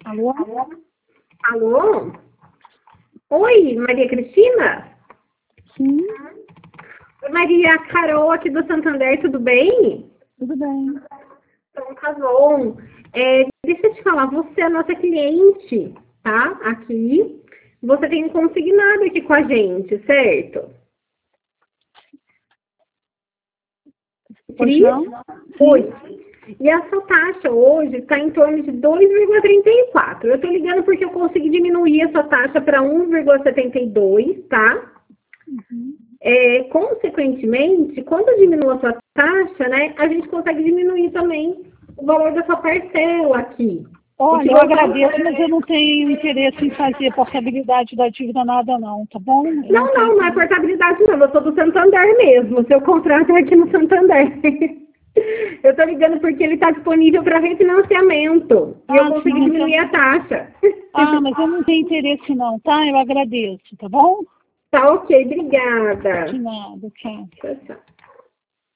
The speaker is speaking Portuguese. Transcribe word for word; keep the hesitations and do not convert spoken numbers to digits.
Alô? Alô? Oi, Maria Cristina? Sim, Oi, Maria Carol aqui do Santander, tudo bem? tudo bem. Então, tá bom. É, deixa eu te falar, você é a nossa cliente, tá? Aqui. Você tem consignado aqui com a gente, certo? Pois Cris? não? Oi. E a sua taxa hoje está em torno de dois vírgula trinta e quatro. Eu estou ligando porque eu consegui diminuir essa taxa para um vírgula setenta e dois, tá? Uhum. É, consequentemente, quando eu diminuo a sua taxa, né, a gente consegue diminuir também o valor da sua parcela aqui. Olha, eu agradeço, mas eu não tenho interesse em fazer portabilidade da dívida nada não, tá bom? Eu Não, tenho não, não é portabilidade não, eu sou do Santander mesmo, o seu contrato é aqui no Santander. Eu tô ligando porque ele está disponível para refinanciamento e eu Ah, consegui sim, então... diminuir a taxa. Ah, mas eu não tenho interesse não, tá? Eu agradeço, tá bom? Tá ok, obrigada. De nada, tchau. Tchau, tchau.